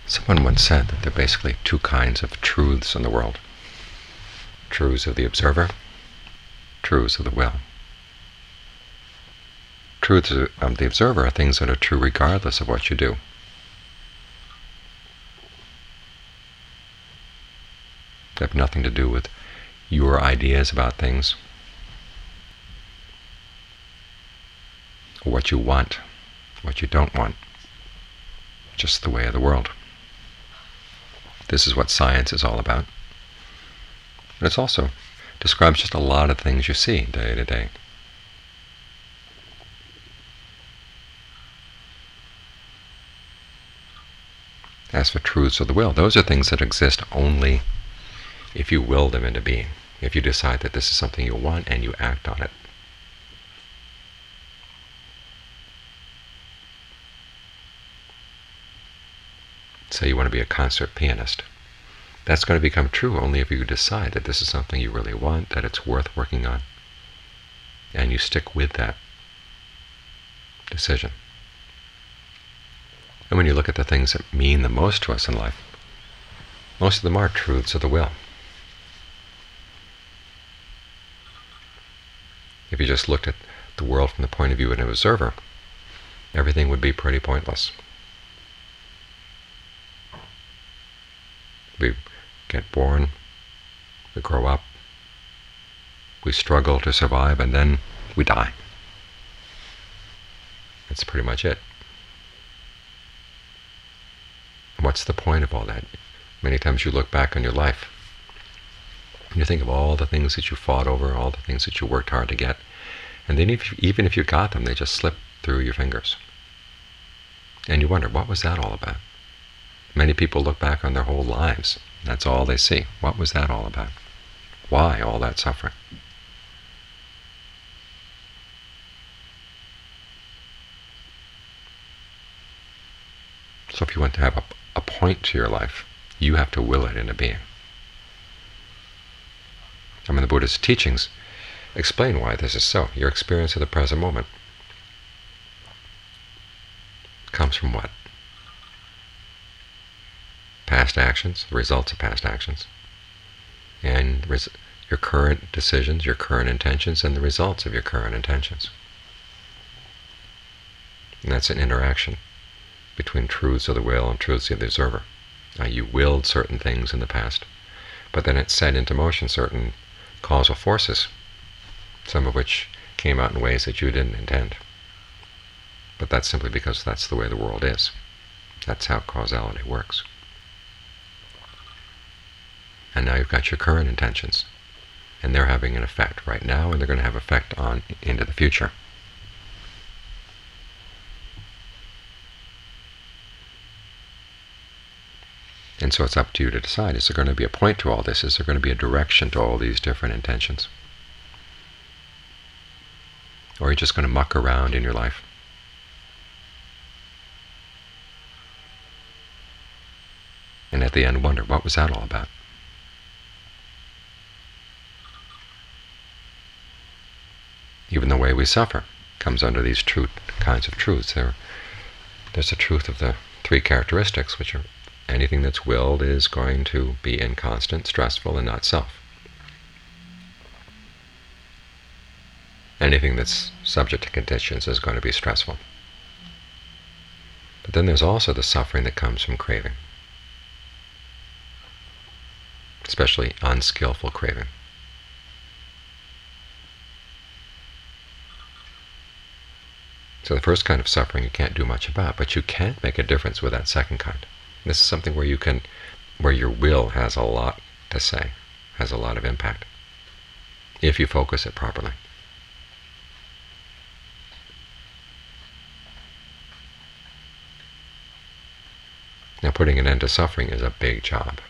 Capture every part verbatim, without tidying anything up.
Someone once said that there are basically two kinds of truths in the world. Truths of the observer, truths of the will. Truths of the observer are things that are true regardless of what you do. They have nothing to do with your ideas about things, or what you want, what you don't want. Just the way of the world. This is what science is all about. And it also describes just a lot of things you see day to day. As for truths of the will, those are things that exist only if you will them into being, if you decide that this is something you want and you act on it. Say you want to be a concert pianist. That's going to become true only if you decide that this is something you really want, that it's worth working on, and you stick with that decision. And when you look at the things that mean the most to us in life, most of them are truths of the will. If you just looked at the world from the point of view of an observer, everything would be pretty pointless. We get born, we grow up, we struggle to survive, and then we die. That's pretty much it. What's the point of all that? Many times you look back on your life, and you think of all the things that you fought over, all the things that you worked hard to get, and then if you, even if you got them, they just slip through your fingers. And you wonder, what was that all about? Many people look back on their whole lives. That's all they see. What was that all about? Why all that suffering? So if you want to have a, a point to your life, you have to will it into being. I mean, the Buddha's teachings explain why this is so. Your experience of the present moment comes from what? Past actions, the results of past actions, and res- your current decisions, your current intentions, and the results of your current intentions. And that's an interaction between truths of the will and truths of the observer. Now, you willed certain things in the past, but then it set into motion certain causal forces, some of which came out in ways that you didn't intend. But that's simply because that's the way the world is. That's how causality works. And now you've got your current intentions, and they're having an effect right now, and they're going to have effect on into the future. And so it's up to you to decide, is there going to be a point to all this? Is there going to be a direction to all these different intentions? Or are you just going to muck around in your life? And at the end wonder, what was that all about? Even the way we suffer comes under these truth, kinds of truths. There, there's a truth of the three characteristics, which are anything that's willed is going to be inconstant, stressful, and not self. Anything that's subject to conditions is going to be stressful. But then there's also the suffering that comes from craving, especially unskillful craving. So the first kind of suffering you can't do much about, but you can make a difference with that second kind. This is something where you can, where your will has a lot to say, has a lot of impact, if you focus it properly. Now, putting an end to suffering is a big job,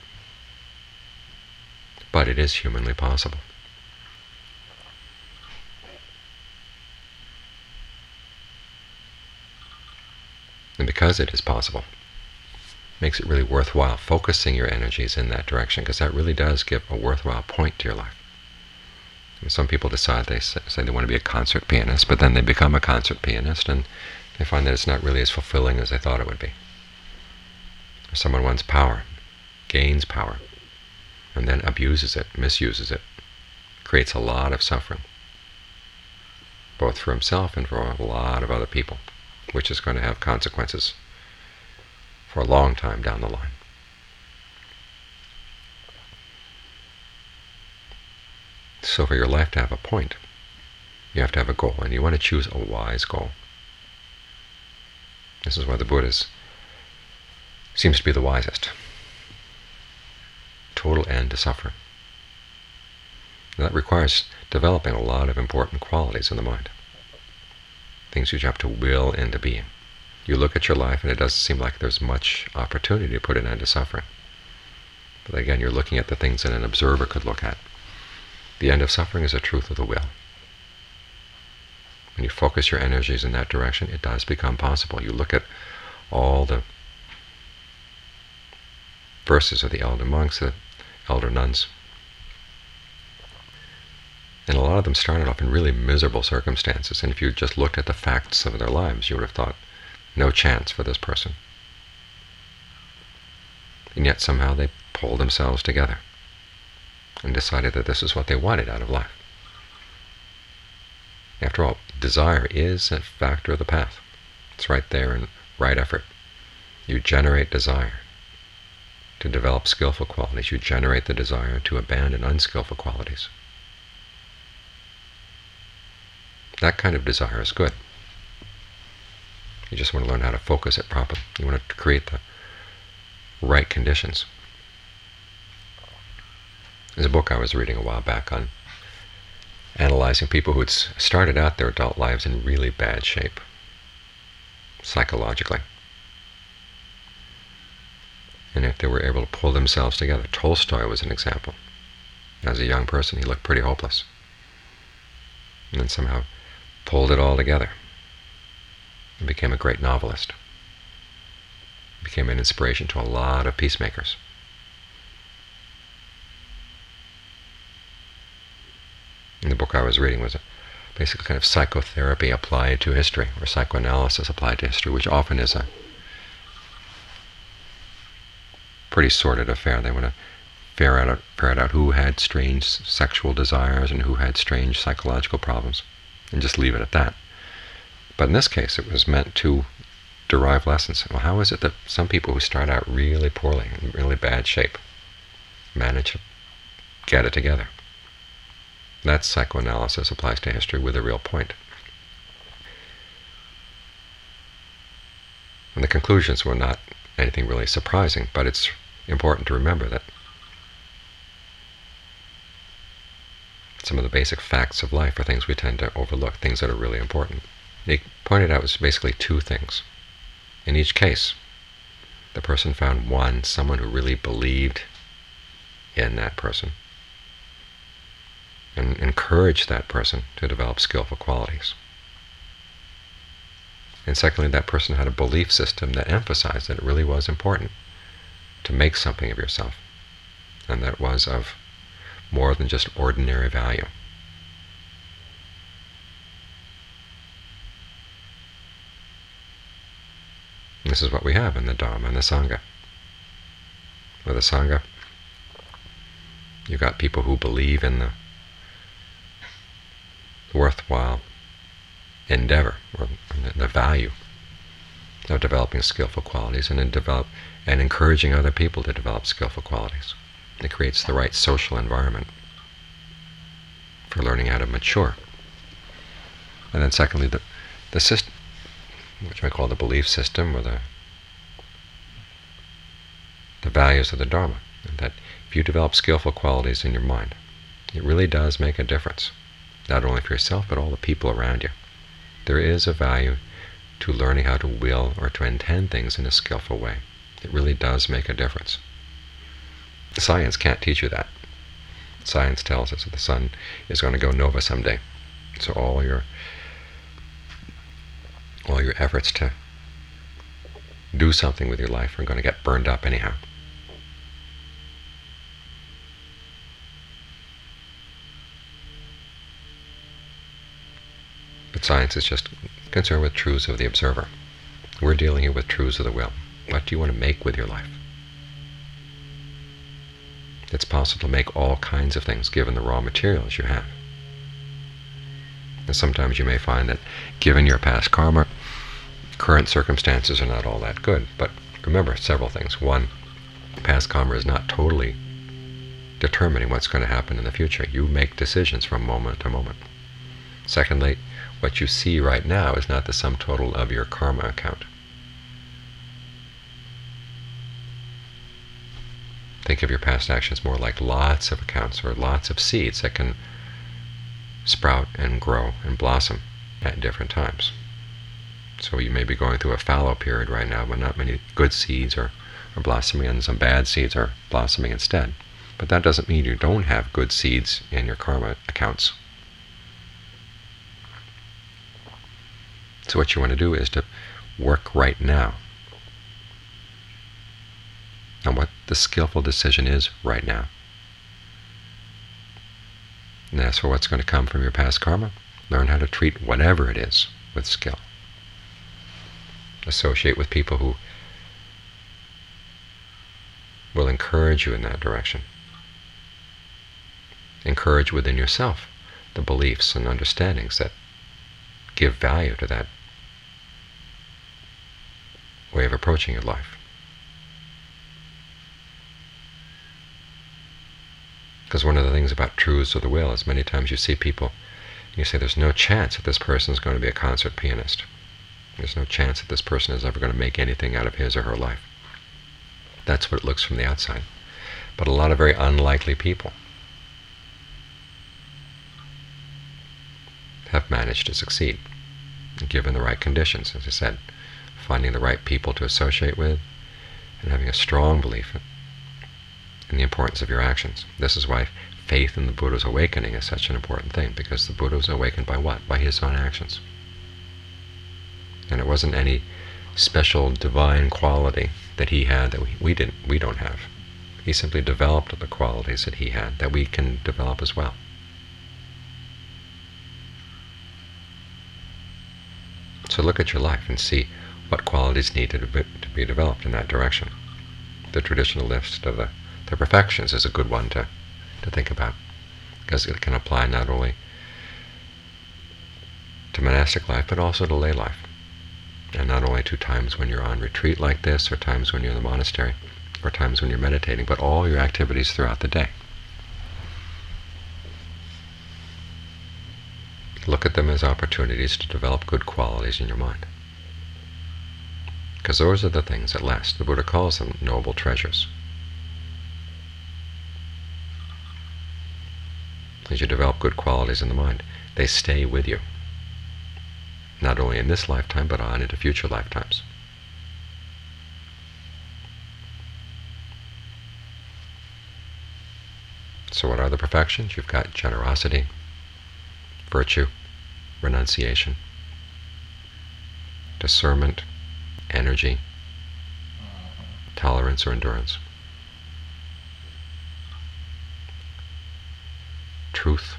but it is humanly possible. And because it is possible, makes it really worthwhile focusing your energies in that direction, because that really does give a worthwhile point to your life. I mean, some people decide, they say they want to be a concert pianist, but then they become a concert pianist and they find that it's not really as fulfilling as they thought it would be. Someone wants power, gains power, and then abuses it, misuses it, creates a lot of suffering, both for himself and for a lot of other people, which is going to have consequences for a long time down the line. So for your life to have a point, you have to have a goal, and you want to choose a wise goal. This is why the Buddha seems to be the wisest. Total end to suffering. And that requires developing a lot of important qualities in the mind. Things you have to will into being. You look at your life and it doesn't seem like there's much opportunity to put an end to suffering. But again, you're looking at the things that an observer could look at. The end of suffering is a truth of the will. When you focus your energies in that direction, it does become possible. You look at all the verses of the elder monks, the elder nuns, and a lot of them started off in really miserable circumstances. And if you just looked at the facts of their lives, you would have thought, no chance for this person. And yet somehow they pulled themselves together and decided that this is what they wanted out of life. After all, desire is a factor of the path. It's right there in right effort. You generate desire to develop skillful qualities. You generate the desire to abandon unskillful qualities. That kind of desire is good. You just want to learn how to focus it properly. You want to create the right conditions. There's a book I was reading a while back on analyzing people who had started out their adult lives in really bad shape, psychologically. And if they were able to pull themselves together. Tolstoy was an example. As a young person, he looked pretty hopeless. And then somehow pulled it all together and became a great novelist. Became an inspiration to a lot of peacemakers. And the book I was reading was a basically kind of psychotherapy applied to history, or psychoanalysis applied to history, which often is a pretty sordid affair. They want to ferret out, ferret out who had strange sexual desires and who had strange psychological problems, and just leave it at that. But in this case, it was meant to derive lessons. Well, how is it that some people who start out really poorly, in really bad shape, manage to get it together? That psychoanalysis applies to history with a real point. And the conclusions were not anything really surprising, but it's important to remember that some of the basic facts of life are things we tend to overlook, things that are really important. They pointed out it was basically two things. In each case, the person found one, someone who really believed in that person, and encouraged that person to develop skillful qualities. And secondly, that person had a belief system that emphasized that it really was important to make something of yourself, and that it was of more than just ordinary value. And this is what we have in the Dharma and the Sangha. With the Sangha, you've got people who believe in the worthwhile endeavor, or the value of developing skillful qualities, and in develop and encouraging other people to develop skillful qualities. It creates the right social environment for learning how to mature. And then secondly, the the system, which I call the belief system, or the the values of the Dharma, and that if you develop skillful qualities in your mind, it really does make a difference, not only for yourself, but all the people around you. There is a value to learning how to will or to intend things in a skillful way. It really does make a difference. Science can't teach you that. Science tells us that the sun is going to go nova someday. So all your all your efforts to do something with your life are going to get burned up anyhow. But science is just concerned with truths of the observer. We're dealing here with truths of the will. What do you want to make with your life? It's possible to make all kinds of things given the raw materials you have. And sometimes you may find that given your past karma, current circumstances are not all that good. But remember several things. One, past karma is not totally determining what's going to happen in the future. You make decisions from moment to moment. Secondly, what you see right now is not the sum total of your karma account. Think of your past actions more like lots of accounts or lots of seeds that can sprout and grow and blossom at different times. So you may be going through a fallow period right now, but not many good seeds are, are blossoming, and some bad seeds are blossoming instead. But that doesn't mean you don't have good seeds in your karma accounts. So what you want to do is to work right now on what the skillful decision is right now. And as for what's going to come from your past karma, learn how to treat whatever it is with skill. Associate with people who will encourage you in that direction. Encourage within yourself the beliefs and understandings that give value to that way of approaching your life. Because one of the things about truths of the will is many times you see people and you say there's no chance that this person is going to be a concert pianist. There's no chance that this person is ever going to make anything out of his or her life. That's what it looks from the outside. But a lot of very unlikely people have managed to succeed, given the right conditions, as I said, finding the right people to associate with, and having a strong belief in the importance of your actions. This is why faith in the Buddha's awakening is such an important thing, because the Buddha was awakened by what? By his own actions. And it wasn't any special divine quality that he had that we, we didn't, we don't have. He simply developed the qualities that he had that we can develop as well. So look at your life and see what qualities need to be, to be developed in that direction. The traditional list of the, the perfections is a good one to, to think about, because it can apply not only to monastic life, but also to lay life. And not only to times when you're on retreat like this, or times when you're in the monastery, or times when you're meditating, but all your activities throughout the day. Look at them as opportunities to develop good qualities in your mind. Because those are the things that last. The Buddha calls them noble treasures. As you develop good qualities in the mind, they stay with you. Not only in this lifetime, but on into future lifetimes. So what are the perfections? You've got generosity, virtue, renunciation, discernment, energy, tolerance or endurance, truth,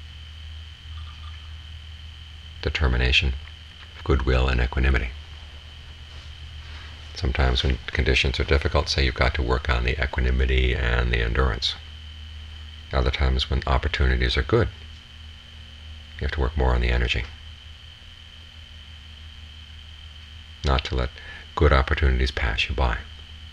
determination, goodwill, and equanimity. Sometimes when conditions are difficult, say you've got to work on the equanimity and the endurance. Other times when opportunities are good, you have to work more on the energy. Not to let good opportunities pass you by.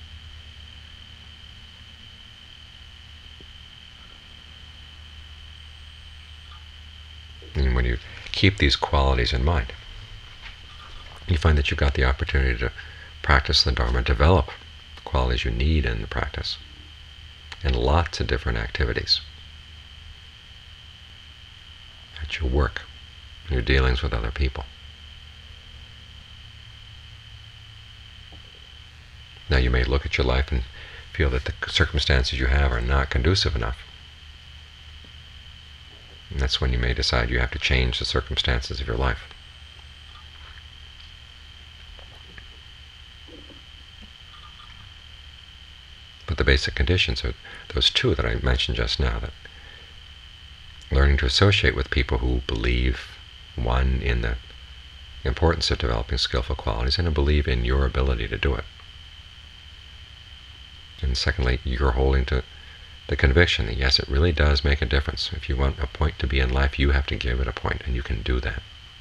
And when you keep these qualities in mind, you find that you've got the opportunity to practice the Dharma, develop the qualities you need in the practice, and lots of different activities. At your work, in your dealings with other people. Now you may look at your life and feel that the circumstances you have are not conducive enough. And that's when you may decide you have to change the circumstances of your life. But the basic conditions are those two that I mentioned just now, that learning to associate with people who believe, one, in the importance of developing skillful qualities, and to believe in your ability to do it. And secondly, you're holding to the conviction that yes, it really does make a difference. If you want a point to be in life, you have to give it a point, and you can do that.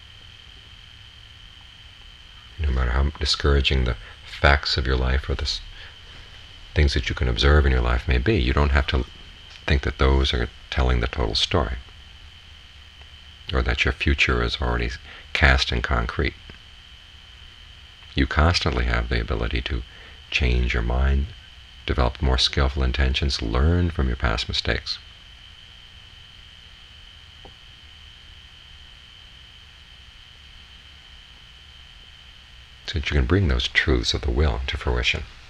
No matter how discouraging the facts of your life or the things that you can observe in your life may be, you don't have to think that those are telling the total story, or that your future is already cast in concrete. You constantly have the ability to change your mind, develop more skillful intentions, learn from your past mistakes. So that you can bring those truths of the will to fruition.